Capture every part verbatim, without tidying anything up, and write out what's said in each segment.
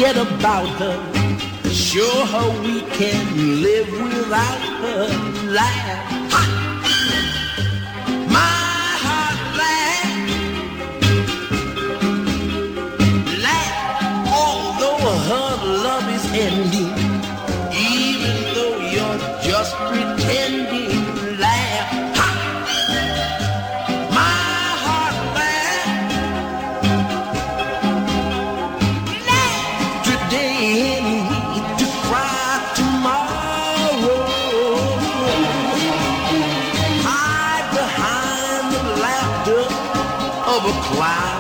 forget about her. Show her we can live without her. Laugh, ha! My heart laugh, laugh. Although her love is ending, even though you're just pretending. Laugh, ha! My heart laugh, laugh today and we to cry tomorrow. Hide behind the laughter of a cloud.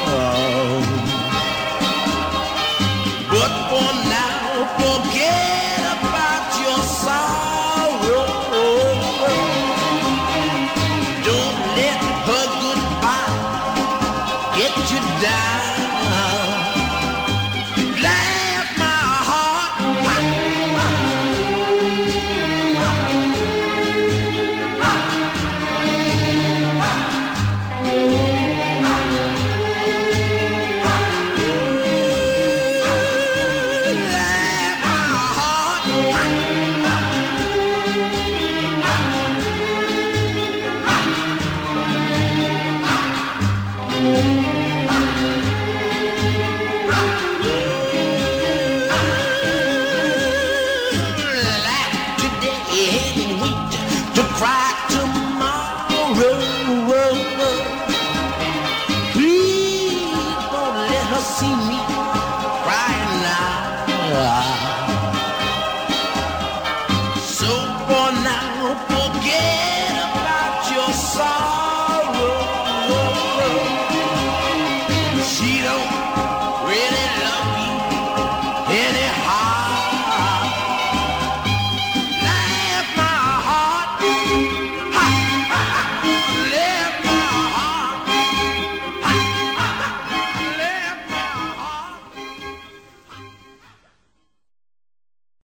But for now, forget about your sorrow. Don't let her goodbye get you down. Laugh, my heart. To cry tomorrow. Please don't let her see me crying now. So